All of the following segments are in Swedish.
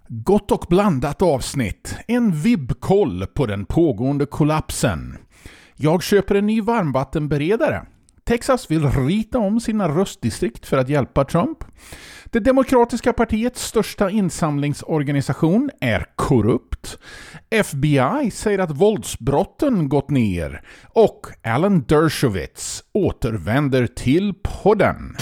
Gott och blandat avsnitt. En vibbkoll på den pågående kollapsen. Jag köper en ny varmvattenberedare. Texas vill rita om sina röstdistrikt för att hjälpa Trump. Det demokratiska partiets största insamlingsorganisation är korrupt. FBI säger att våldsbrotten gått ner. Och Alan Dershowitz återvänder till podden.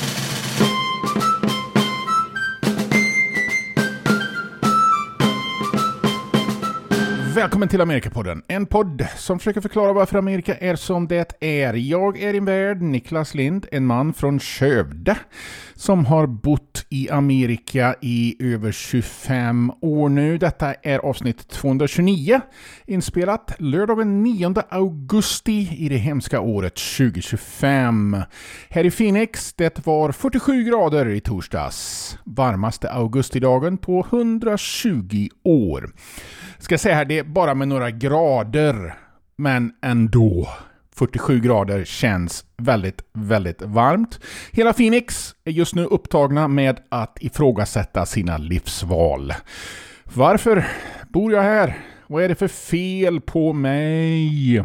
Välkommen till Amerikapodden, en podd som försöker förklara varför Amerika är som det är. Jag är din värd, Niklas Lind, en man från Skövde som har bott i Amerika i över 25 år nu. Detta är avsnitt 229, inspelat lördagen 9 augusti i det hemska året 2025. Här i Phoenix, det var 47 grader i torsdags, varmaste augustidagen på 120 år. Ska jag säga här, det är bara med några grader, men ändå. 47 grader känns väldigt, väldigt varmt. Hela Phoenix är just nu upptagna med att ifrågasätta sina livsval. Varför bor jag här? Vad är det för fel på mig?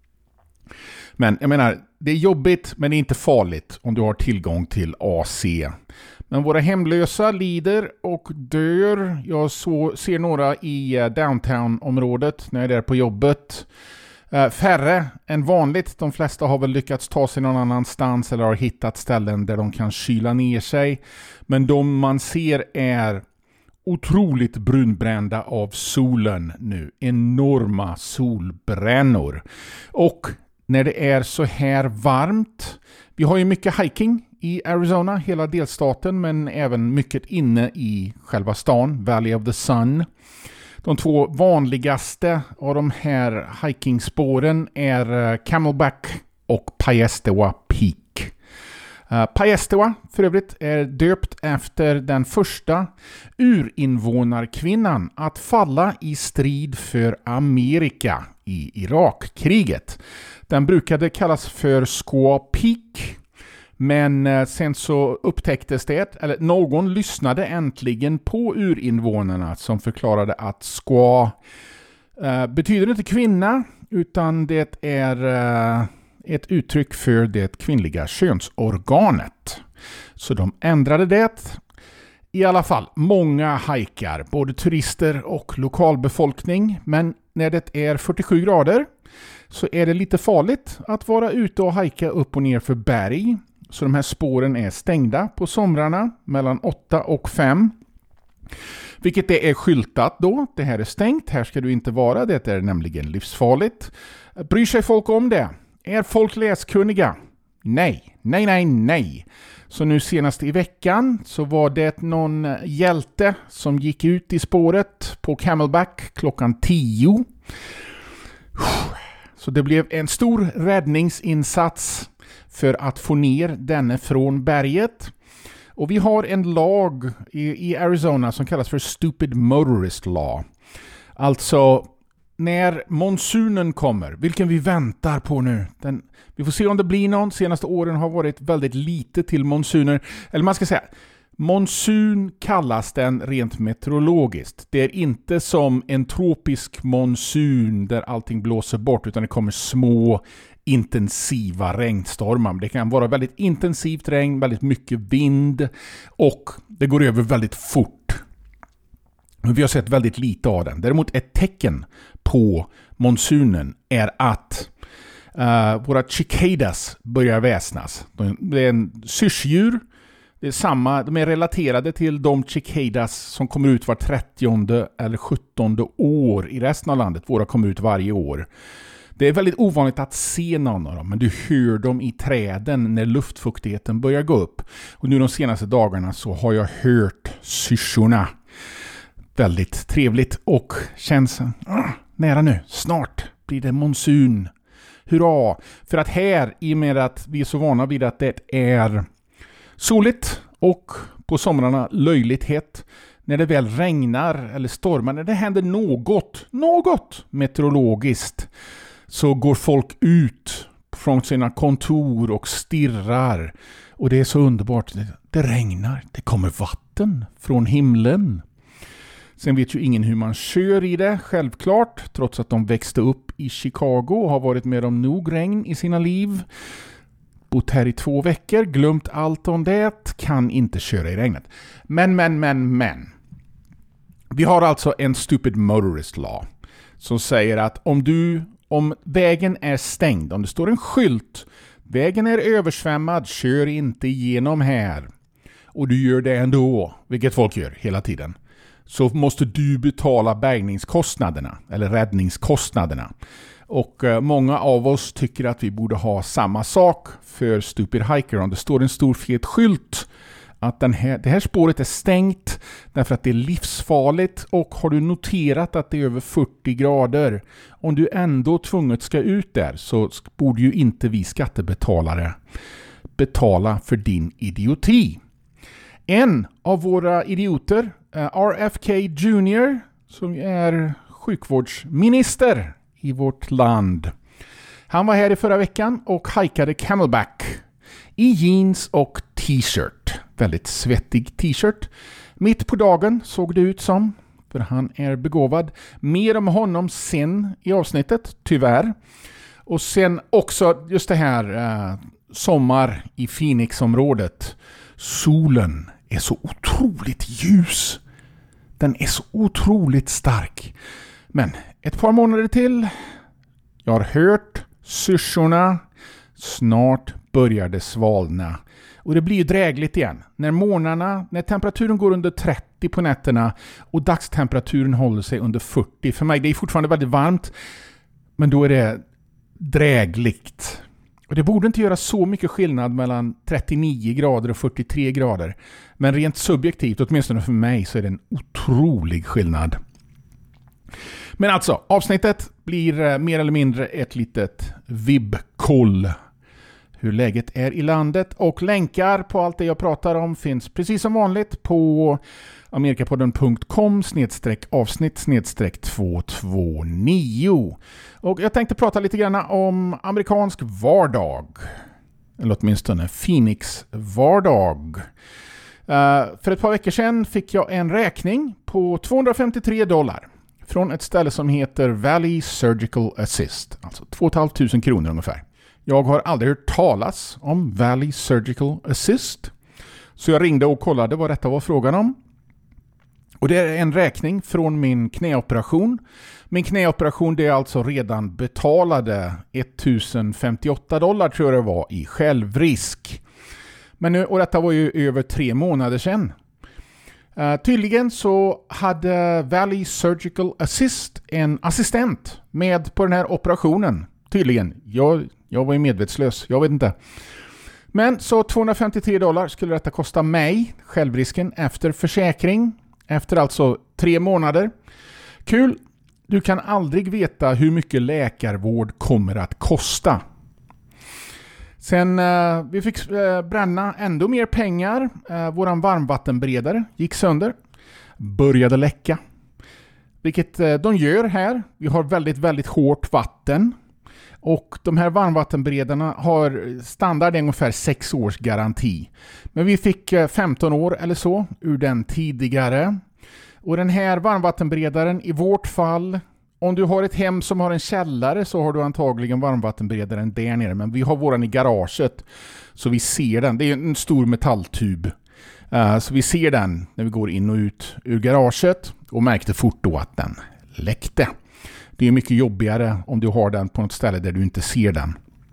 Men jag menar, det är jobbigt men det är inte farligt om du har tillgång till AC. Men våra hemlösa lider och dör. Jag ser några i downtown-området när jag är där på jobbet. Färre än vanligt. De flesta har väl lyckats ta sig någon annanstans eller har hittat ställen där de kan kyla ner sig. Men de man ser är otroligt brunbrända av solen nu. Enorma solbrännor. Och när det är så här varmt, vi har ju mycket hiking i Arizona, hela delstaten, men även mycket inne i själva stan, Valley of the Sun. De två vanligaste av de här hikingspåren är Camelback och Piestewa Peak. Piestewa för övrigt är döpt efter den första urinvånarkvinnan att falla i strid för Amerika i Irakkriget. Den brukade kallas för Squaw Peak. Men sen så upptäcktes det, eller någon lyssnade äntligen på urinvånarna som förklarade att squaw betyder inte kvinna, utan det är ett uttryck för det kvinnliga könsorganet. Så de ändrade det. I alla fall, många hajkar, både turister och lokalbefolkning, men när det är 47 grader så är det lite farligt att vara ute och hajka upp och ner för berg. Så de här spåren är stängda på somrarna mellan 8 och 5. Vilket det är skyltat då. Det här är stängt, här ska du inte vara. Det är nämligen livsfarligt. Bryr sig folk om det? Är folk läskunniga? Nej. Så nu senast i veckan så var det någon hjälte som gick ut i spåret på Camelback klockan 10. Så det blev en stor räddningsinsats för att få ner denne från berget. Och vi har en lag i Arizona som kallas för Stupid Motorist Law. Alltså när monsunen kommer, vilken vi väntar på nu. Vi får se om det blir någon. Senaste åren har varit väldigt lite till monsuner. Eller man ska säga, monsun kallas den rent meteorologiskt. Det är inte som en tropisk monsun där allting blåser bort, utan det kommer små intensiva regnstormar. Det kan vara väldigt intensivt regn, väldigt mycket vind och det går över väldigt fort. Vi har sett väldigt lite av den. Däremot ett tecken på monsunen är att våra cicadas börjar väsnas. Det är en syrsdjur. Det är samma, de är relaterade till de cicadas som kommer ut var 30 eller 17 år i resten av landet. Våra kommer ut varje år. Det är väldigt ovanligt att se någon av dem, men du hör dem i träden när luftfuktigheten börjar gå upp. Och nu de senaste dagarna så har jag hört syrsorna. Väldigt trevligt och känns nära nu. Snart blir det monsun. Hurra! För att här, i och med att vi är så vana vid att det är soligt och på somrarna löjligt hett, när det väl regnar eller stormar, när det händer något meteorologiskt, så går folk ut från sina kontor och stirrar. Och det är så underbart. Det regnar. Det kommer vatten från himlen. Sen vet ju ingen hur man kör i det, självklart, trots att de växte upp i Chicago och har varit med om nog regn i sina liv. Bott här i 2 veckor, glömt allt om det, kan inte köra i regnet. Men. Vi har alltså en stupid motorist law som säger att om vägen är stängd, om det står en skylt, vägen är översvämmad, kör inte igenom här, och du gör det ändå, vilket folk gör hela tiden, så måste du betala bärgningskostnaderna eller räddningskostnaderna. Och många av oss tycker att vi borde ha samma sak för stupid hiker. Om det står en stor fet skylt att det här spåret är stängt därför att det är livsfarligt, och har du noterat att det är över 40 grader, om du ändå tvunget ska ut där, så borde ju inte vi skattebetalare betala för din idioti. En av våra idioter, RFK Jr., som är sjukvårdsminister i vårt land. Han var här i förra veckan och hikade Camelback i jeans och t-shirt. Väldigt svettig t-shirt. Mitt på dagen såg det ut som, för han är begåvad. Mer om honom sen i avsnittet, tyvärr. Och sen också just det här sommar i Phoenix-området. Solen är så otroligt ljus. Den är så otroligt stark. Men ett par månader till. Jag har hört syrsorna. Snart börjar det svalna. Och det blir ju drägligt igen. När temperaturen går under 30 på nätterna och dagstemperaturen håller sig under 40. För mig det är fortfarande väldigt varmt. Men då är det drägligt. Och det borde inte göra så mycket skillnad mellan 39 grader och 43 grader. Men rent subjektivt, åtminstone för mig, så är det en otrolig skillnad. Men alltså, avsnittet blir mer eller mindre ett litet vibbkoll. Hur läget är i landet, och länkar på allt det jag pratar om finns precis som vanligt på amerikapodden.com/avsnitt/229. Och jag tänkte prata lite grann om amerikansk vardag. Eller åtminstone Phoenix vardag. För ett par veckor sedan fick jag en räkning på $253 från ett ställe som heter Valley Surgical Assist. Alltså 2 500 kronor ungefär. Jag har aldrig hört talas om Valley Surgical Assist. Så jag ringde och kollade vad detta var frågan om. Och det är en räkning från min knäoperation. Min knäoperation, det är alltså redan betalade $1,058 tror jag det var i självrisk. Men nu, och detta var ju över 3 månader sedan. Tydligen så hade Valley Surgical Assist en assistent med på den här operationen. Tydligen. Jag var ju medvetslös. Jag vet inte. Men så $253 skulle detta kosta mig, självrisken, efter försäkring. Efter alltså 3 månader. Kul. Du kan aldrig veta hur mycket läkarvård kommer att kosta. Sen vi fick bränna ändå mer pengar. Våran varmvattenberedare gick sönder. Började läcka. Vilket de gör här. Vi har väldigt, väldigt hårt vatten. Och de här varmvattenberedarna har standard ungefär 6 års garanti. Men vi fick 15 år eller så ur den tidigare. Och den här varmvattenberedaren i vårt fall, om du har ett hem som har en källare så har du antagligen varmvattenberedaren där nere. Men vi har våran i garaget så vi ser den. Det är en stor metalltub. Så vi ser den när vi går in och ut ur garaget och märkte fort då att den läckte. Det är mycket jobbigare om du har den på något ställe där du inte ser den.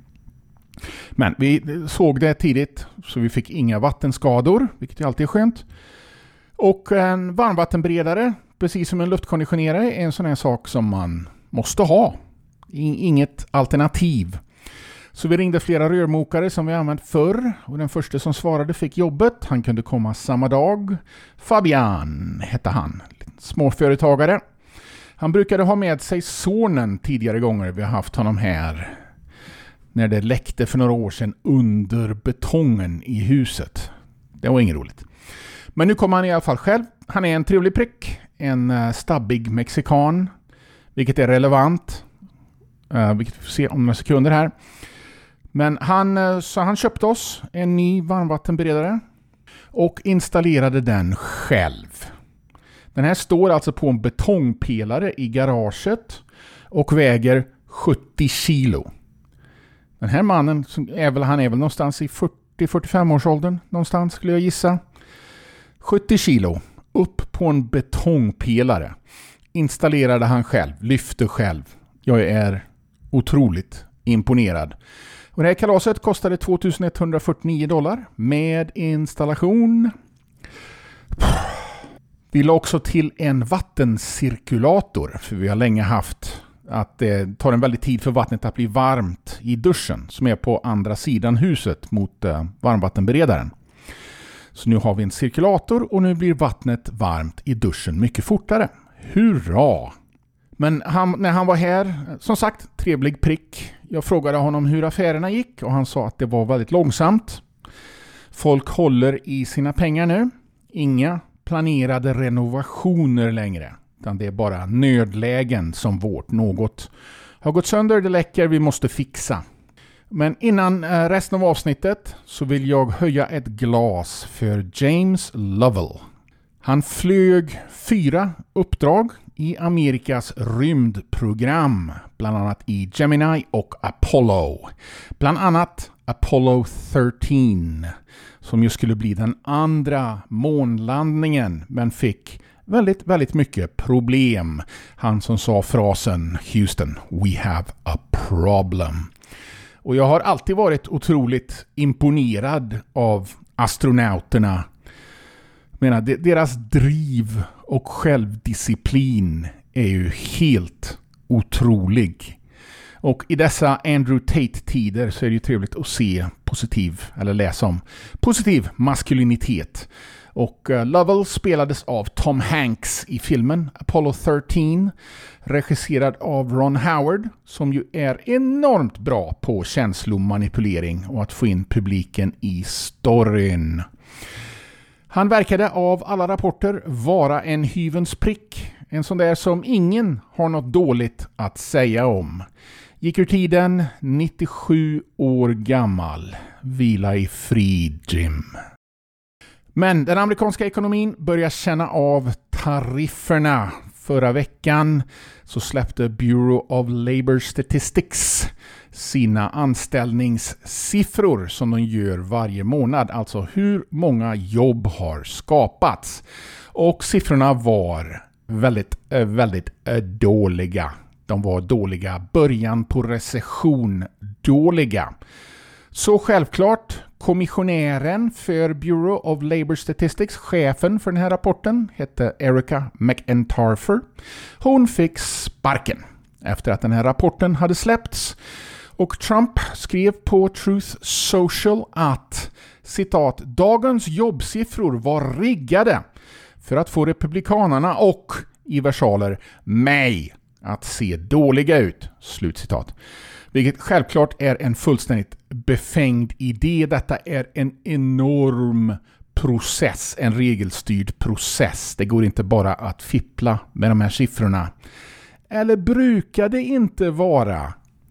Men vi såg det tidigt så vi fick inga vattenskador, vilket alltid är skönt. Och en varmvattenberedare, precis som en luftkonditionerare, är en sån här sak som man måste ha. Inget alternativ. Så vi ringde flera rörmokare som vi använt förr. Och den första som svarade fick jobbet. Han kunde komma samma dag. Fabian hette han. Småföretagare. Han brukade ha med sig sonen tidigare gånger vi har haft honom här. När det läckte för några år sedan under betongen i huset. Det var inget roligt. Men nu kommer han i alla fall själv. Han är en trevlig prick. En stabbig mexikan. Vilket är relevant. Vilket vi får se om några sekunder här. Men han köpte oss en ny varmvattenberedare. Och installerade den själv. Den här står alltså på en betongpelare i garaget och väger 70 kilo. Den här mannen han är väl någonstans i 40-45 års åldern någonstans skulle jag gissa. 70 kilo upp på en betongpelare. Installerade han själv, lyfte själv. Jag är otroligt imponerad. Och det här kalaset kostade $2149 med installation. Vi la också till en vattencirkulator, för vi har länge haft att det tar en väldigt tid för vattnet att bli varmt i duschen som är på andra sidan huset mot varmvattenberedaren. Så nu har vi en cirkulator och nu blir vattnet varmt i duschen mycket fortare. Hurra! Men när han var här, som sagt, trevlig prick. Jag frågade honom hur affärerna gick och han sa att det var väldigt långsamt. Folk håller i sina pengar nu. Inga planerade renovationer längre. Utan det är bara nödlägen som vårt. Något har gått sönder, det läcker, vi måste fixa. Men innan resten av avsnittet så vill jag höja ett glas för James Lovell. Han flög 4 uppdrag i Amerikas rymdprogram, bland annat i Gemini och Apollo. Bland annat Apollo 13, som ju skulle bli den andra månlandningen, men fick väldigt, väldigt mycket problem. Han som sa frasen Houston, we have a problem. Och jag har alltid varit otroligt imponerad av astronauterna. Jag menar, deras driv och självdisciplin är ju helt otrolig. Och i dessa Andrew Tate-tider så är det ju trevligt att se eller läsa om positiv maskulinitet. Och Lovell spelades av Tom Hanks i filmen Apollo 13, regisserad av Ron Howard, som ju är enormt bra på känslomanipulering och att få in publiken i storyn. Han verkade av alla rapporter vara en hyvens prick, en sån där som ingen har något dåligt att säga om. Gick ur tiden, 97 år gammal. Vila i frid, Jim. Men den amerikanska ekonomin börjar känna av tarifferna. Förra veckan så släppte Bureau of Labor Statistics sina anställningssiffror som de gör varje månad. Alltså hur många jobb har skapats. Och siffrorna var väldigt, väldigt dåliga. De var dåliga. Början på recession dåliga. Så självklart, kommissionären för Bureau of Labor Statistics, chefen för den här rapporten, hette Erica McEntarfer. Hon fick sparken efter att den här rapporten hade släppts. Och Trump skrev på Truth Social att, citat, dagens jobbsiffror var riggade för att få republikanerna och, i versaler, mig att se dåliga ut, slutcitat. Vilket självklart är en fullständigt befängd idé. Detta är en enorm process, en regelstyrd process. Det går inte bara att fippla med de här siffrorna. Eller brukar det inte vara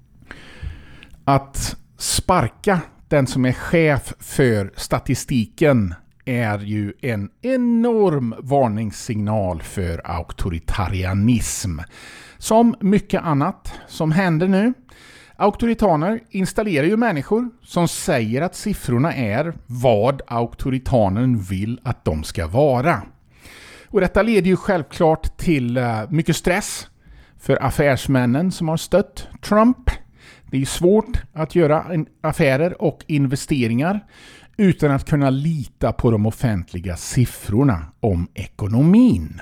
att sparka den som är chef för statistiken är ju en enorm varningssignal för auktoritarianism. Som mycket annat som händer nu. Auktoritaner installerar ju människor som säger att siffrorna är vad auktoritanen vill att de ska vara. Och detta leder ju självklart till mycket stress för affärsmännen som har stött Trump. Det är svårt att göra affärer och investeringar utan att kunna lita på de offentliga siffrorna om ekonomin.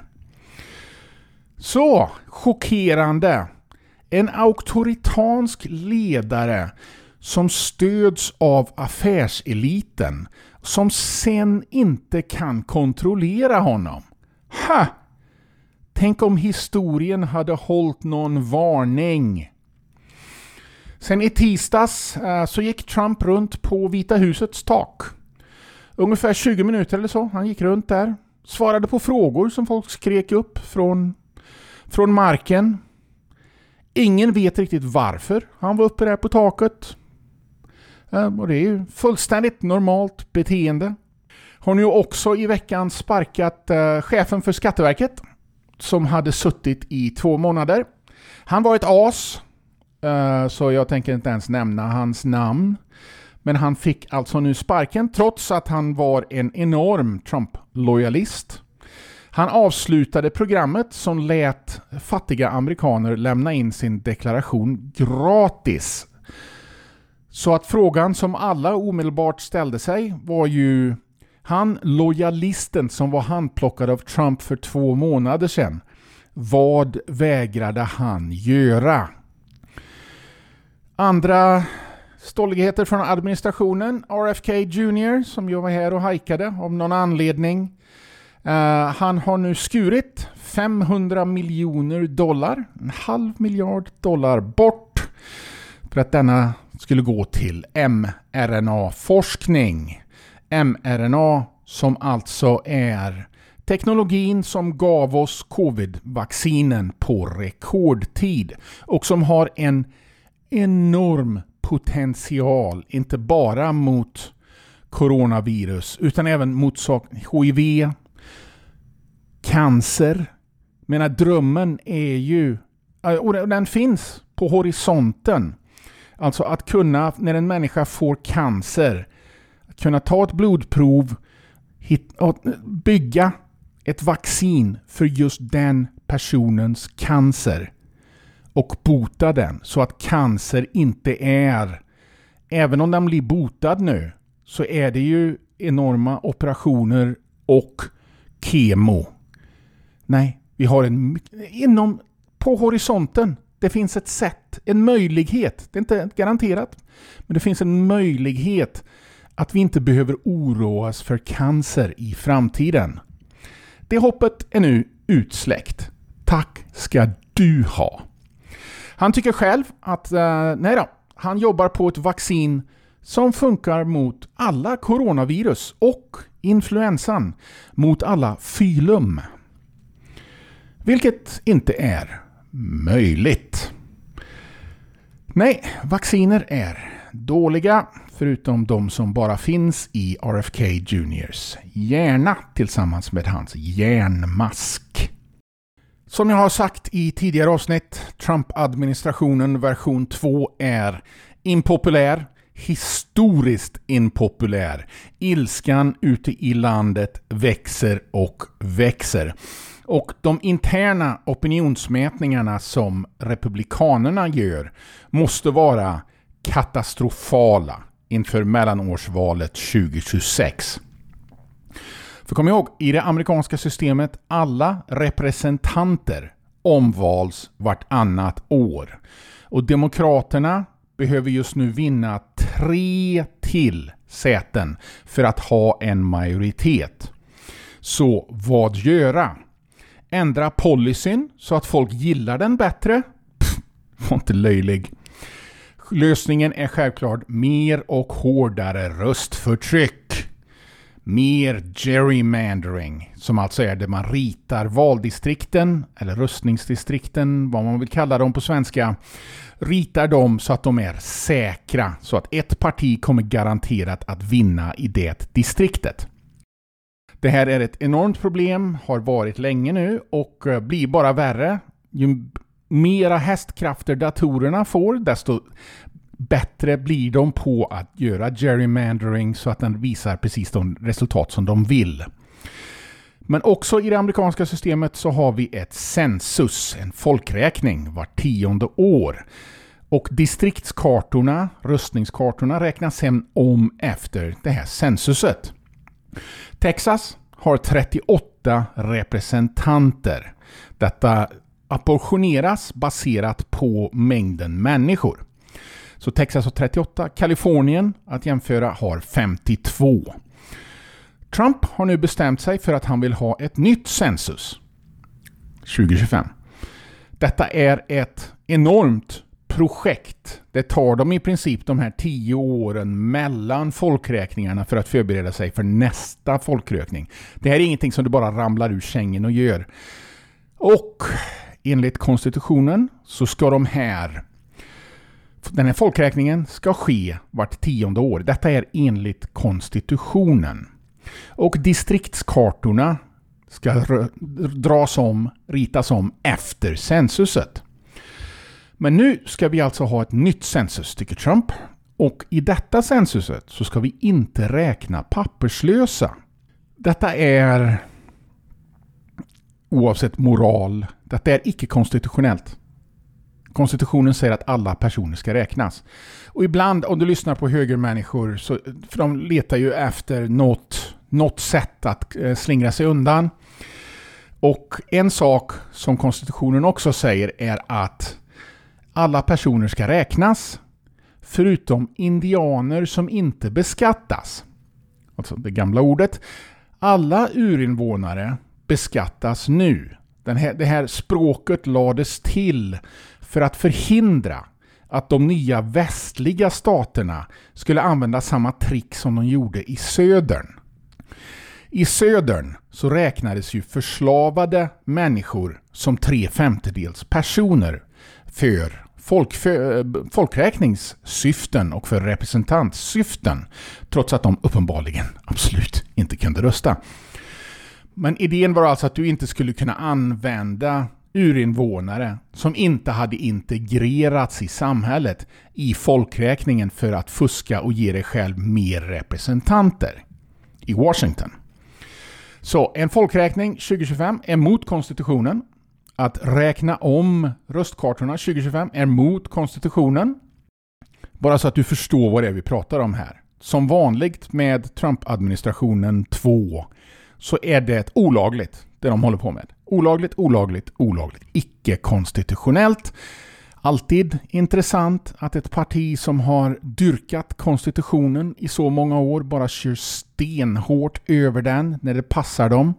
Så, chockerande. En auktoritansk ledare som stöds av affärseliten som sen inte kan kontrollera honom. Ha! Tänk om historien hade hållit någon varning. Sen i tisdags så gick Trump runt på Vita husets tak. Ungefär 20 minuter eller så. Han gick runt där. Svarade på frågor som folk skrek upp från marken. Ingen vet riktigt varför han var uppe där på taket. Och det är ju fullständigt normalt beteende. Har nu också i veckan sparkat chefen för Skatteverket. som hade suttit i 2 månader. Han var ett as, så jag tänker inte ens nämna hans namn. Men han fick alltså nu sparken trots att han var en enorm Trump-lojalist. Han avslutade programmet som lät fattiga amerikaner lämna in sin deklaration gratis. Så att frågan som alla omedelbart ställde sig var ju han lojalisten som var handplockad av Trump för 2 månader sedan. Vad vägrade han göra? Andra stolligheter från administrationen. RFK Jr. som jag var här och hajkade av någon anledning. Han har nu skurit $500 miljoner, $500 miljoner bort för att denna skulle gå till mRNA-forskning. mRNA som alltså är teknologin som gav oss covid-vaccinen på rekordtid och som har en enorm potential, inte bara mot coronavirus utan även mot HIV, cancer. Men drömmen är ju, och den finns på horisonten, alltså att kunna, när en människa får cancer, kunna ta ett blodprov, bygga ett vaccin för just den personens cancer och bota den så att cancer inte är, även om den blir botad nu, så är det ju enorma operationer och kemo. Nej, vi har på horisonten. Det finns ett sätt, en möjlighet. Det är inte garanterat, men det finns en möjlighet att vi inte behöver oroas för cancer i framtiden. Det hoppet är nu utsläckt. Tack ska du ha. Han tycker själv att han jobbar på ett vaccin som funkar mot alla coronavirus och influensan, mot alla filum. Vilket inte är möjligt. Nej, vacciner är dåliga förutom de som bara finns i RFK Juniors hjärna tillsammans med hans hjärnmask. Som jag har sagt i tidigare avsnitt, Trump-administrationen version 2 är impopulär, historiskt impopulär. Ilskan ute i landet växer och växer. Och de interna opinionsmätningarna som republikanerna gör måste vara katastrofala inför mellanårsvalet 2026. För kom ihåg, i det amerikanska systemet alla representanter omvals vartannat år. Och demokraterna behöver just nu vinna 3 till säten för att ha en majoritet. Så vad göra? Ändra policyn så att folk gillar den bättre? Var inte löjlig. Lösningen är självklart mer och hårdare röstförtryck. Mer gerrymandering, som alltså är det man ritar valdistrikten eller röstningsdistrikten, vad man vill kalla dem på svenska, ritar dem så att de är säkra, så att ett parti kommer garanterat att vinna i det distriktet. Det här är ett enormt problem, har varit länge nu och blir bara värre. Ju mera hästkrafter datorerna får, desto bättre blir de på att göra gerrymandering så att den visar precis de resultat som de vill. Men också i det amerikanska systemet så har vi ett census, en folkräkning var 10:e år. Och distriktskartorna, röstningskartorna räknas sen om efter det här censuset. Texas har 38 representanter. Detta apportioneras baserat på mängden människor. Så Texas har 38, Kalifornien att jämföra har 52. Trump har nu bestämt sig för att han vill ha ett nytt census 2025. Detta är ett enormt projekt. Det tar dem i princip de här 10 åren mellan folkräkningarna för att förbereda sig för nästa folkräkning. Det här är ingenting som du bara ramlar ur sängen och gör. Och enligt konstitutionen så ska den här folkräkningen ska ske vart 10:e år. Detta är enligt konstitutionen. Och distriktskartorna ska ritas om efter censuset. Men nu ska vi alltså ha ett nytt census, tycker Trump. Och i detta censuset så ska vi inte räkna papperslösa. Detta är, oavsett moral, detta är icke-konstitutionellt. Konstitutionen säger att alla personer ska räknas. Och ibland, om du lyssnar på högermänniskor, för de letar ju efter något sätt att slingra sig undan. Och en sak som konstitutionen också säger är att alla personer ska räknas, förutom indianer som inte beskattas. Alltså det gamla ordet. Alla urinvånare beskattas nu. Det här språket lades till för att förhindra att de nya västliga staterna skulle använda samma trick som de gjorde i södern. I södern så räknades ju förslavade människor som 3/5 personer för folkräkningssyften och för representantsyften, trots att de uppenbarligen absolut inte kunde rösta. Men idén var alltså att du inte skulle kunna använda urinvånare som inte hade integrerats i samhället i folkräkningen för att fuska och ge dig själv mer representanter i Washington. Så en folkräkning 2025 är mot konstitutionen. Att räkna om röstkartorna 2025 är mot konstitutionen. Bara så att du förstår vad det är vi pratar om här. Som vanligt med Trump-administrationen 2 så är det olagligt det de håller på med. Olagligt. Icke-konstitutionellt. Alltid intressant att ett parti som har dyrkat konstitutionen i så många år bara kör stenhårt över den när det passar dem.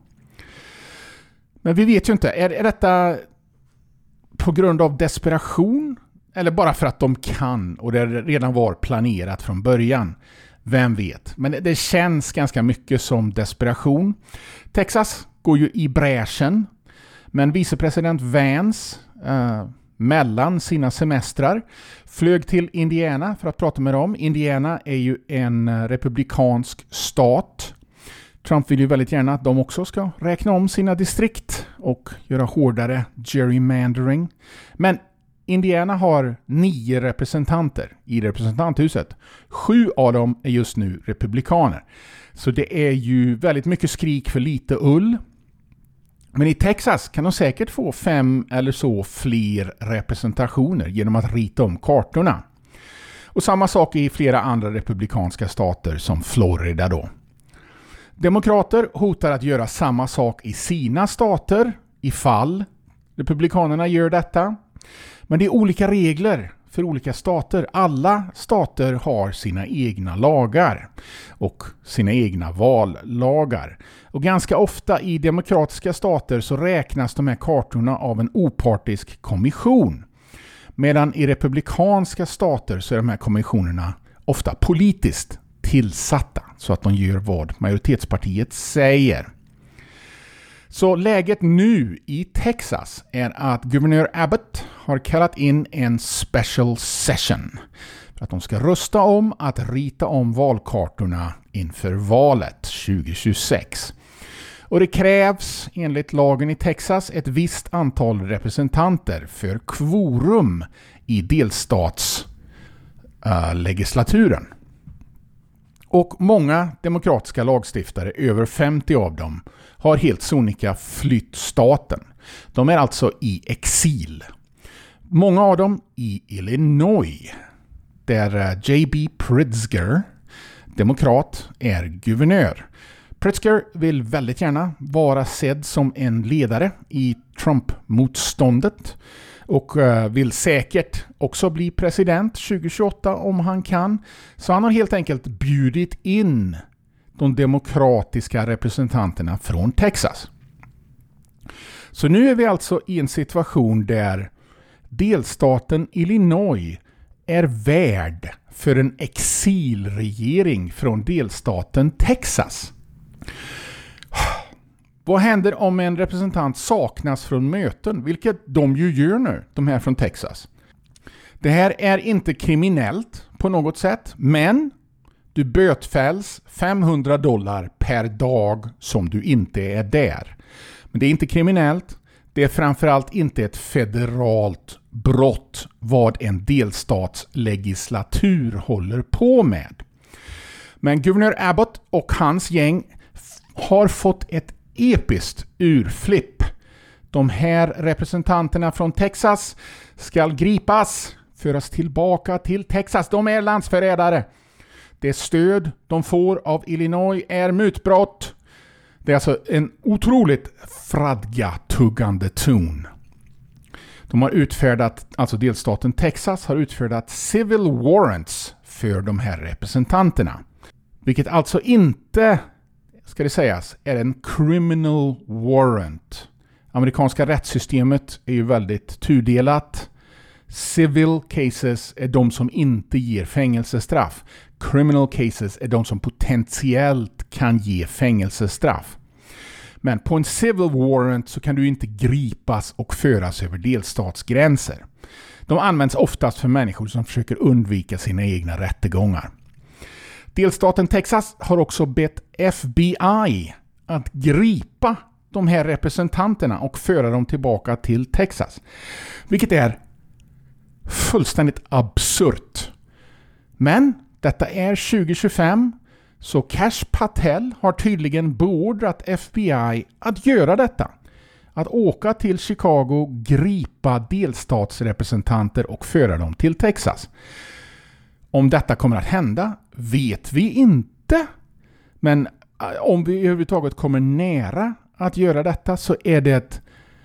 Men vi vet ju inte, är detta på grund av desperation eller bara för att de kan och det redan var planerat från början? Vem vet? Men det känns ganska mycket som desperation. Texas går ju i bräschen, men vicepresident Vance mellan sina semestrar flög till Indiana för att prata med dem. Indiana är ju en republikansk stat. Trump vill ju väldigt gärna att de också ska räkna om sina distrikt och göra hårdare gerrymandering. Men Indiana har 9 representanter i representanthuset. 7 av dem är just nu republikaner. Så det är ju väldigt mycket skrik för lite ull. Men i Texas kan de säkert få 5 eller så fler representationer genom att rita om kartorna. Och samma sak i flera andra republikanska stater som Florida då. Demokrater hotar att göra samma sak i sina stater ifall republikanerna gör detta. Men det är olika regler för olika stater. Alla stater har sina egna lagar och sina egna vallagar. Och ganska ofta i demokratiska stater så räknas de här kartorna av en opartisk kommission. Medan i republikanska stater så är de här kommissionerna ofta politiskt tillsatta så att de gör vad majoritetspartiet säger. Så läget nu i Texas är att guvernör Abbott har kallat in en special session för att de ska rösta om att rita om valkartorna inför valet 2026. Och det krävs enligt lagen i Texas ett visst antal representanter för kvorum i delstatslegislaturen. Och många demokratiska lagstiftare, över 50 av dem, har helt sonika flytt staten. De är alltså i exil. Många av dem i Illinois, där J.B. Pritzker, demokrat, är guvernör. Pritzker vill väldigt gärna vara sedd som en ledare i Trump-motståndet och vill säkert också bli president 2028 om han kan. Så han har helt enkelt bjudit in de demokratiska representanterna från Texas. Så nu är vi alltså i en situation där delstaten Illinois är värd för en exilregering från delstaten Texas. Vad händer om en representant saknas från möten, vilket de ju gör nu, de här från Texas? Det här är inte kriminellt på något sätt, men du bötfälls $500 per dag som du inte är där. Men det är inte kriminellt. Det är framförallt inte ett federalt brott vad en delstatslegislatur håller på med. Men guvernör Abbott och hans gäng har fått ett episkt urflipp. De här representanterna från Texas ska gripas, föras tillbaka till Texas. De är landsförrädare. Det stöd de får av Illinois är mutbrott. Det är alltså en otroligt fradga-tuggande ton. De har utfärdat, alltså delstaten Texas har utfärdat civil warrants för de här representanterna. Vilket alltså inte, ska det sägas, är en criminal warrant. Amerikanska rättssystemet är ju väldigt tudelat. Civil cases är de som inte ger fängelsestraff. Criminal cases är de som potentiellt kan ge fängelsestraff. Men på en civil warrant så kan du inte gripas och föras över delstatsgränser. De används oftast för människor som försöker undvika sina egna rättegångar. Delstaten Texas har också bett FBI att gripa de här representanterna och föra dem tillbaka till Texas. Vilket är fullständigt absurt. Men detta är 2025, så Kash Patel har tydligen beordrat FBI att göra detta. Att åka till Chicago, gripa delstatsrepresentanter och föra dem till Texas. Om detta kommer att hända vet vi inte. Men om vi överhuvudtaget kommer nära att göra detta så är det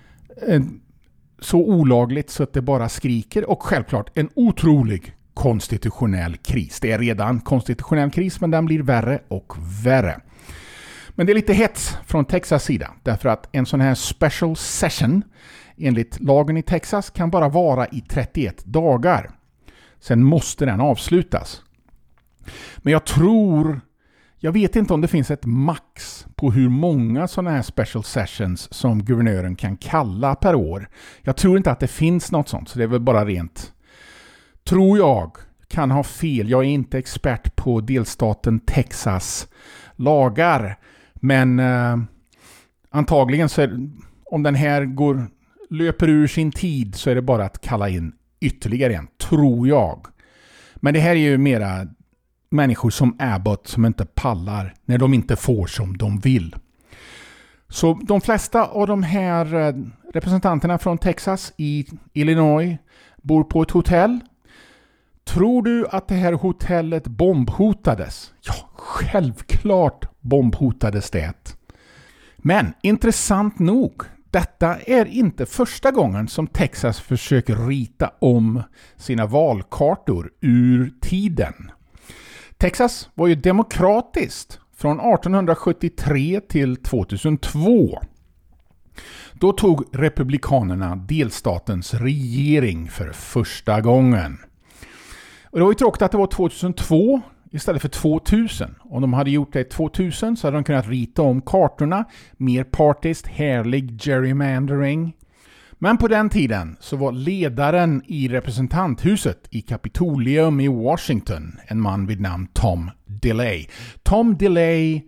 så olagligt så att det bara skriker. Och självklart en otrolig konstitutionell kris. Det är redan konstitutionell kris, men den blir värre och värre. Men det är lite hets från Texas sida. Därför att en sån här special session enligt lagen i Texas kan bara vara i 31 dagar. Sen måste den avslutas. Men jag vet inte om det finns ett max på hur många sådana här special sessions som guvernören kan kalla per år. Jag tror inte att det finns något sånt, så det är väl bara rent. Tror jag, kan ha fel. Jag är inte expert på delstaten Texas lagar. Men antagligen så om den här löper ur sin tid så är det bara att kalla in ytterligare en, tror jag. Men det här är ju mera människor som Abbott som inte pallar när de inte får som de vill. Så de flesta av de här representanterna från Texas i Illinois bor på ett hotell. Tror du att det här hotellet bombhotades? Ja, självklart bombhotades det. Men intressant nog, detta är inte första gången som Texas försöker rita om sina valkartor ur tiden. Texas var ju demokratiskt från 1873 till 2002. Då tog republikanerna delstatens regering för första gången. Och det var ju tråkigt att det var 2002 istället för 2000. Om de hade gjort det 2000 så hade de kunnat rita om kartorna. Mer partiskt, härlig gerrymandering. Men på den tiden så var ledaren i representanthuset i Kapitolium i Washington en man vid namn Tom DeLay. Tom DeLay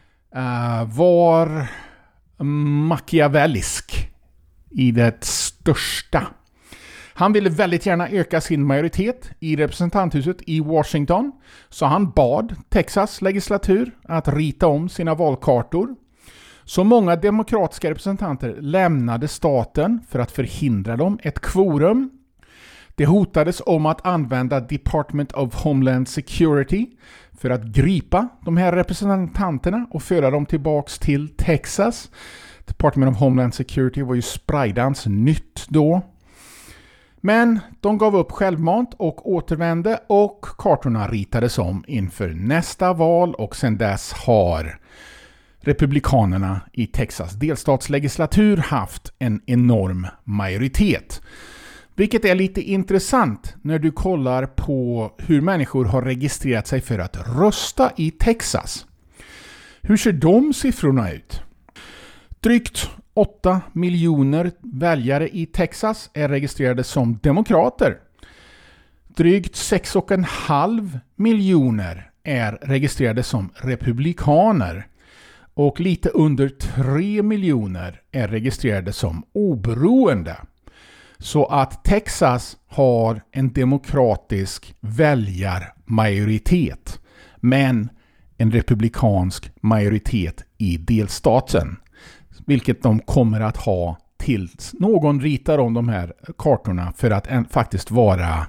var machiavellisk i det största. Han ville väldigt gärna öka sin majoritet i representanthuset i Washington, så han bad Texas legislatur att rita om sina valkartor. Så många demokratiska representanter lämnade staten för att förhindra dem ett quorum. Det hotades om att använda Department of Homeland Security för att gripa de här representanterna och föra dem tillbaks till Texas. Department of Homeland Security var ju spraydans nytt då. Men de gav upp självmant och återvände och kartorna ritades om inför nästa val, och sedan dess har republikanerna i Texas delstatslegislatur haft en enorm majoritet. Vilket är lite intressant när du kollar på hur människor har registrerat sig för att rösta i Texas. Hur ser de siffrorna ut? Drygt 8 miljoner väljare i Texas är registrerade som demokrater. Drygt 6,5 miljoner är registrerade som republikaner. och lite under 3 miljoner är registrerade som oberoende. Så att Texas har en demokratisk väljarmajoritet, men en republikansk majoritet i delstaten. Vilket de kommer att ha tills någon ritar om de här kartorna för att faktiskt vara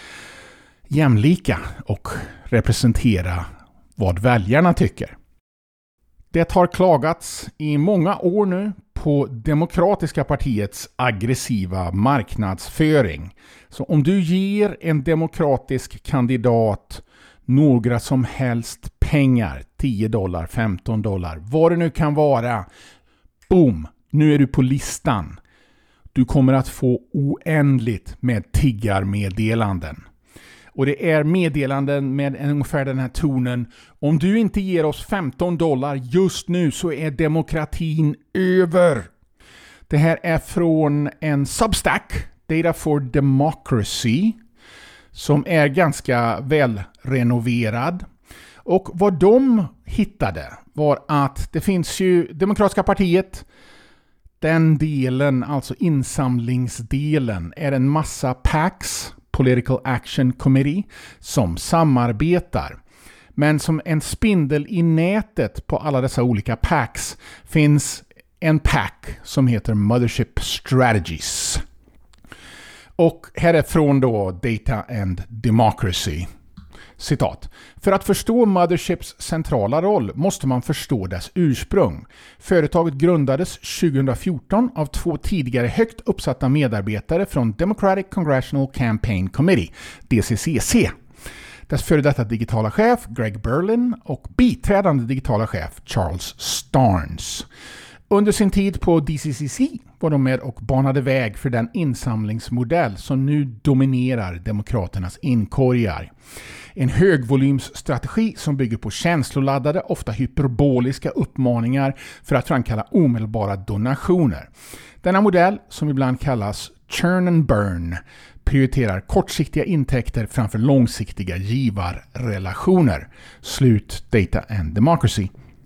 jämlika och representera vad väljarna tycker. Det har klagats i många år nu på Demokratiska partiets aggressiva marknadsföring. Så om du ger en demokratisk kandidat några som helst pengar, $10, $15, vad det nu kan vara, boom, nu är du på listan. Du kommer att få oändligt med tiggarmeddelanden. Och det är meddelanden med ungefär den här tonen. Om du inte ger oss $15 just nu så är demokratin över. Det här är från en Substack, Data for Democracy, som är ganska välrenoverad. Och vad de hittade var att det finns ju Demokratiska partiet. Den delen, alltså insamlingsdelen, är en massa PACs, Political Action Committee, som samarbetar. Men som en spindel i nätet på alla dessa olika PACs finns en PAC som heter Mothership Strategies. Och här är från då Data and Democracy. Citat. För att förstå Motherships centrala roll måste man förstå dess ursprung. Företaget grundades 2014 av 2 tidigare högt uppsatta medarbetare från Democratic Congressional Campaign Committee, DCCC. Dess före detta digitala chef Greg Berlin och biträdande digitala chef Charles Starnes. Under sin tid på DCCC var de med och banade väg för den insamlingsmodell som nu dominerar demokraternas inkorgar. En högvolymsstrategi som bygger på känsloladdade, ofta hyperboliska uppmaningar för att framkalla omedelbara donationer. Denna modell, som ibland kallas churn and burn, prioriterar kortsiktiga intäkter framför långsiktiga givarrelationer. Slut Data and Democracy.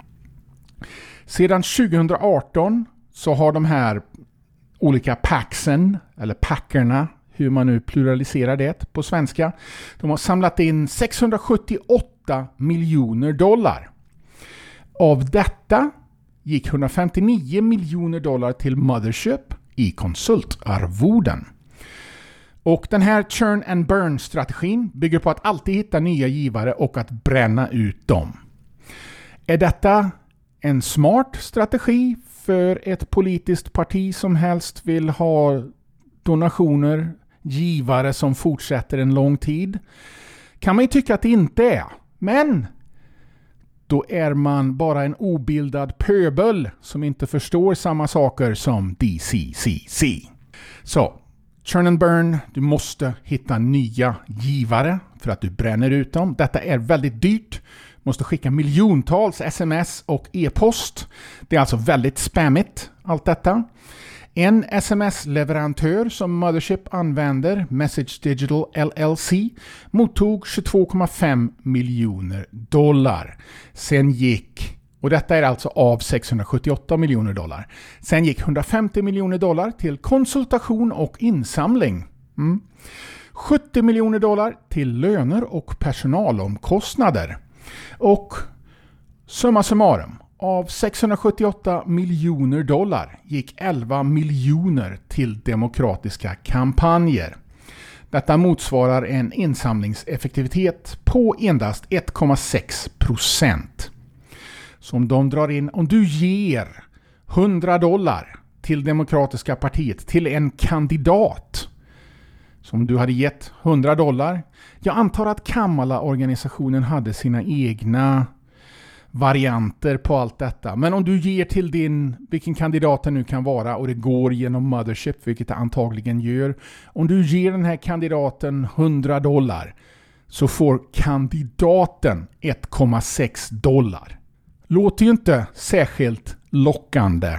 Sedan 2018 så har de här olika PACsen, eller packerna, hur man nu pluraliserar det på svenska, de har samlat in $678 miljoner. Av detta gick $159 miljoner till Mothership i konsultarvoden. Och den här churn and burn-strategin bygger på att alltid hitta nya givare och att bränna ut dem. Är detta en smart strategi för ett politiskt parti som helst vill ha donationer, givare som fortsätter en lång tid? Kan man ju tycka att det inte är. Men då är man bara en obildad pöbel som inte förstår samma saker som DCCC. Så, churn and burn, du måste hitta nya givare för att du bränner ut dem. Detta är väldigt dyrt. Måste skicka miljontals sms och e-post. Det är alltså väldigt spammigt, allt detta. En sms-leverantör som Mothership använder, Message Digital LLC, mottog $22,5 miljoner. Sen gick, och detta är alltså av $678 miljoner. Sen gick $150 miljoner till konsultation och insamling. $70 miljoner till löner och personalomkostnader. Och summa summarum, av $678 miljoner gick 11 miljoner till demokratiska kampanjer. Detta motsvarar en insamlingseffektivitet på endast 1,6%. Som de drar in, om du ger $100 till Demokratiska partiet, till en kandidat som du hade gett $100. Jag antar att Kamala-organisationen hade sina egna varianter på allt detta. Men om du ger till vilken kandidat det nu kan vara, och det går genom Mothership, vilket det antagligen gör. Om du ger den här kandidaten $100 så får kandidaten $1,6. Låter ju inte särskilt lockande.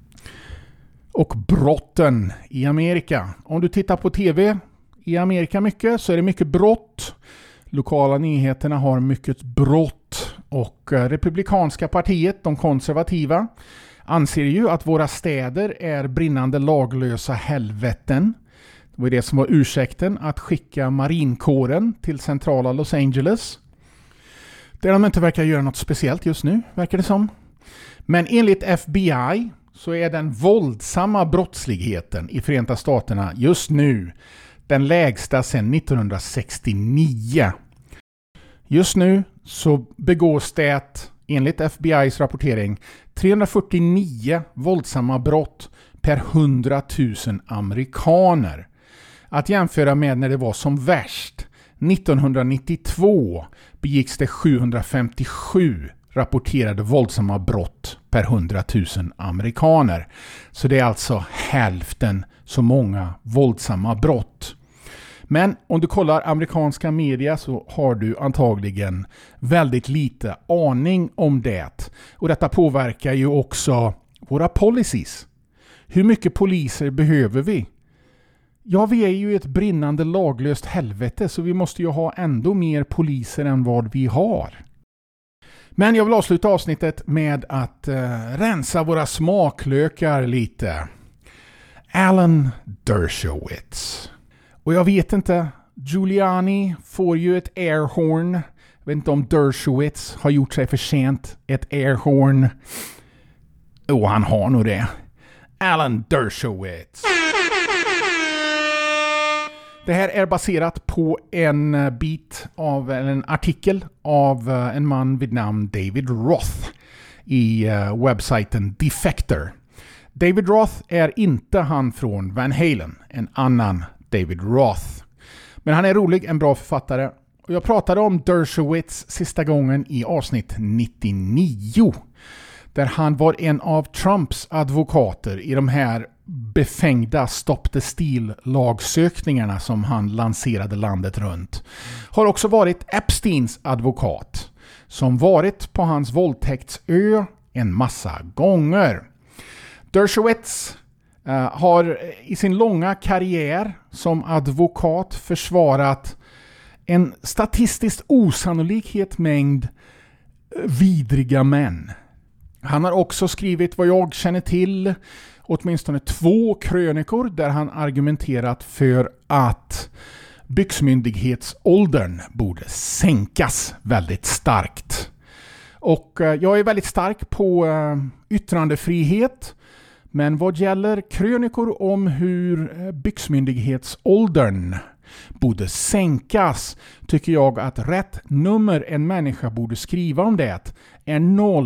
Och brotten i Amerika. Om du tittar på tv i Amerika mycket så är det mycket brott. Lokala nyheterna har mycket brott Och Republikanska partiet, de konservativa, anser ju att våra städer är brinnande laglösa helveten. Det var det som var ursäkten att skicka marinkåren till centrala Los Angeles. Där de inte verkar göra något speciellt just nu, verkar det som. Men enligt FBI så är den våldsamma brottsligheten i Förenta Staterna just nu den lägsta sedan 1969. Just nu så begås det, enligt FBI:s rapportering, 349 våldsamma brott per 100 000 amerikaner. Att jämföra med när det var som värst. 1992 begicks det 757 rapporterade våldsamma brott per 100 000 amerikaner. Så det är alltså hälften så många våldsamma brott. Men om du kollar amerikanska media så har du antagligen väldigt lite aning om det. Och detta påverkar ju också våra policies. Hur mycket poliser behöver vi? Ja, vi är ju ett brinnande laglöst helvete så vi måste ju ha ändå mer poliser än vad vi har. Men jag vill avsluta avsnittet med att rensa våra smaklökar lite. Alan Dershowitz. Och jag vet inte, Giuliani får ju ett airhorn. Jag vet inte om Dershowitz har gjort sig förtjänt ett airhorn. Han har nog det. Alan Dershowitz. Det här är baserat på en artikel av en man vid namn David Roth i webbsajten Defector. David Roth är inte han från Van Halen, en annan David Roth. Men han är rolig, en bra författare. Och jag pratade om Dershowitz sista gången i avsnitt 99. Där han var en av Trumps advokater i de här befängda Stop the Steal-lagsökningarna som han lanserade landet runt. Har också varit Epsteins advokat som varit på hans våldtäktsö en massa gånger. Dershowitz har i sin långa karriär som advokat försvarat en statistiskt osannolikhet mängd vidriga män. Han har också skrivit, vad jag känner till, åtminstone 2 krönikor där han argumenterat för att byxmyndighetsåldern borde sänkas väldigt starkt. Och jag är väldigt stark på yttrandefrihet, men vad gäller krönikor om hur byxmyndighetsåldern borde sänkas tycker jag att rätt nummer en människa borde skriva om det är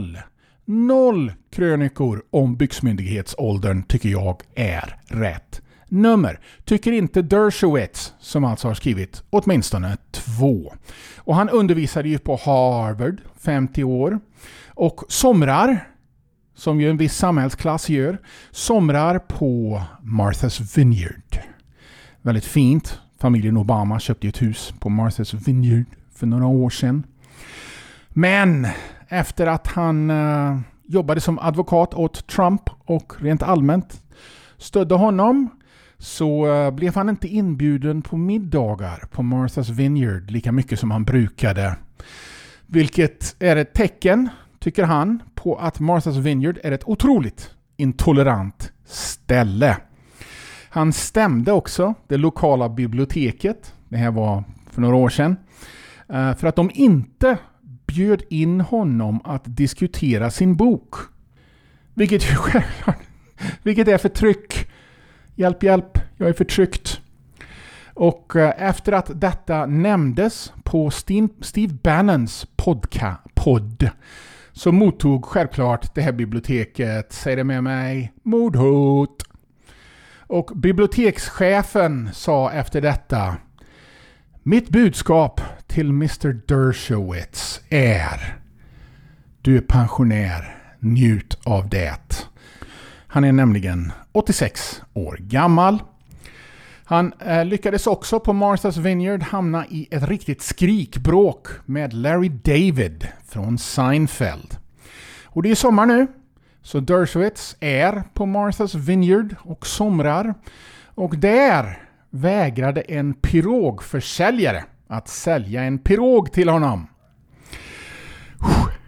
0 krönikor om byxmyndighetsåldern tycker jag är rätt nummer. Tycker inte Dershowitz, som alltså har skrivit åtminstone 2. Och han undervisade ju på Harvard 50 år och somrar, som ju en viss samhällsklass gör, somrar på Martha's Vineyard. Väldigt fint. Familjen Obama köpte ett hus på Martha's Vineyard för några år sedan. Men efter att han jobbade som advokat åt Trump och rent allmänt stödde honom så blev han inte inbjuden på middagar på Martha's Vineyard lika mycket som han brukade. Vilket är ett tecken, tycker han, på att Martha's Vineyard är ett otroligt intolerant ställe. Han stämde också det lokala biblioteket, det här var för några år sedan, för att de inte bjöd in honom att diskutera sin bok. Vilket ju självklart, vilket är förtryck. Hjälp, jag är förtryckt. Och efter att detta nämndes på Steve Bannons podd så mottog självklart det här biblioteket, säg det med mig, mordhot. Och bibliotekschefen sa efter detta: mitt budskap till Mr. Dershowitz är: du är pensionär, njut av det. Han är nämligen 86 år gammal. Han lyckades också på Martha's Vineyard hamna i ett riktigt skrikbråk med Larry David från Seinfeld. Och det är sommar nu, så Dershowitz är på Martha's Vineyard och somrar. Och där vägrade en pirogförsäljare att sälja en pirog till honom.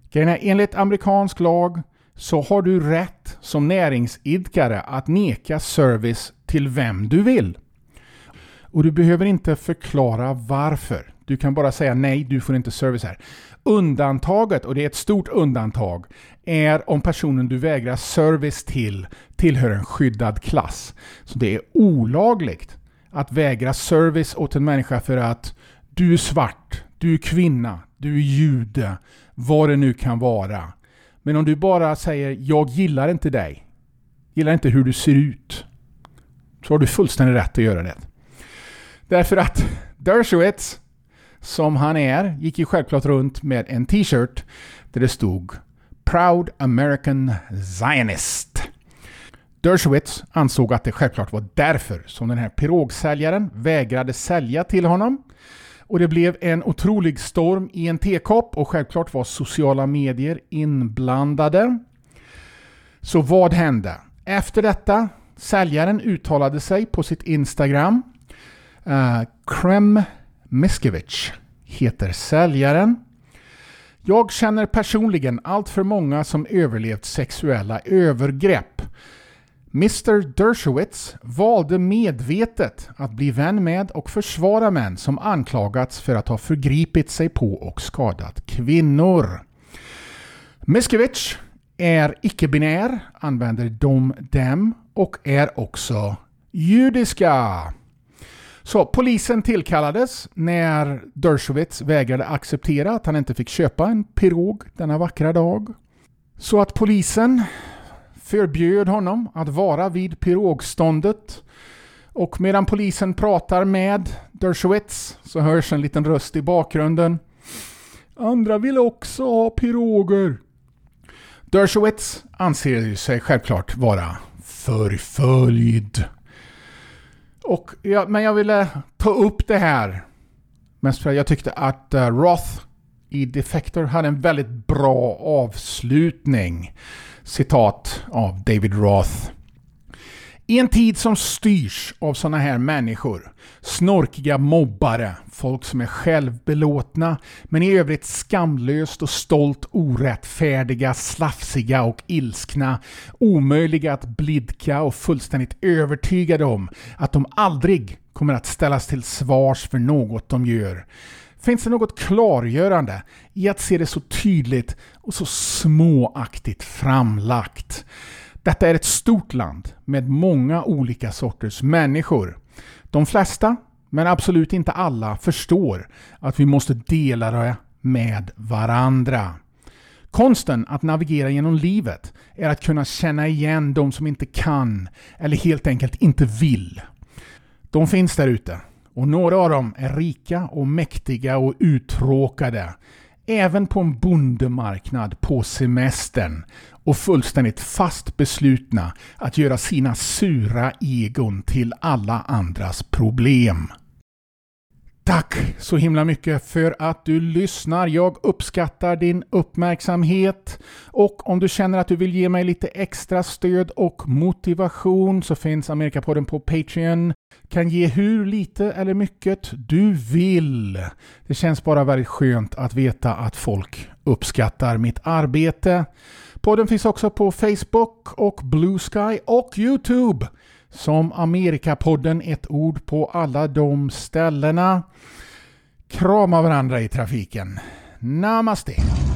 Enligt amerikansk lag så har du rätt som näringsidkare att neka service till vem du vill. Och du behöver inte förklara varför. Du kan bara säga nej, du får inte service här. Undantaget, och det är ett stort undantag, är om personen du vägrar service till tillhör en skyddad klass. Så det är olagligt att vägra service åt en människa för att du är svart, du är kvinna, du är jude, vad det nu kan vara. Men om du bara säger jag gillar inte dig, gillar inte hur du ser ut, så har du fullständigt rätt att göra det. Därför att Dershowitz, som han är, gick ju självklart runt med en t-shirt där det stod Proud American Zionist. Dershowitz ansåg att det självklart var därför som den här pirogsäljaren vägrade sälja till honom. Och det blev en otrolig storm i en tekopp och självklart var sociala medier inblandade. Så vad hände? Efter detta, säljaren uttalade sig på sitt Instagram. Krem Miskevich heter säljaren. Jag känner personligen allt för många som överlevt sexuella övergrepp. Mr. Dershowitz valde medvetet att bli vän med och försvara män som anklagats för att ha förgripit sig på och skadat kvinnor. Miskevich är icke-binär, använder dem och är också judiska. Så polisen tillkallades när Dershowitz vägrade acceptera att han inte fick köpa en pirog denna vackra dag. Så att polisen förbjöd honom att vara vid pirogståndet. Och medan polisen pratar med Dershowitz så hörs en liten röst i bakgrunden. Andra vill också ha piroger. Dershowitz anser sig självklart vara förföljd. Men jag ville ta upp det här mest för att jag tyckte att Roth i Defector hade en väldigt bra avslutning. Citat av David Roth. I en tid som styrs av såna här människor, snorkiga mobbare, folk som är självbelåtna men i övrigt skamlöst och stolt orättfärdiga, slafsiga och ilskna, omöjliga att blidka och fullständigt övertygade om att de aldrig kommer att ställas till svars för något de gör. Finns det något klargörande i att se det så tydligt och så småaktigt framlagt? Detta är ett stort land med många olika sorters människor. De flesta, men absolut inte alla, förstår att vi måste dela det med varandra. Konsten att navigera genom livet är att kunna känna igen de som inte kan eller helt enkelt inte vill. De finns där ute. Och några av dem är rika och mäktiga och uttråkade. Även på en bondemarknad på semestern. Och fullständigt fast beslutna att göra sina sura egon till alla andras problem. Tack så himla mycket för att du lyssnar. Jag uppskattar din uppmärksamhet. Och om du känner att du vill ge mig lite extra stöd och motivation så finns Amerikapodden på Patreon. Kan ge hur lite eller mycket du vill. Det känns bara väldigt skönt att veta att folk uppskattar mitt arbete. Podden finns också på Facebook och Blue Sky och YouTube. Som Amerikapodden, ett ord på alla de ställena. Krama varandra i trafiken. Namaste.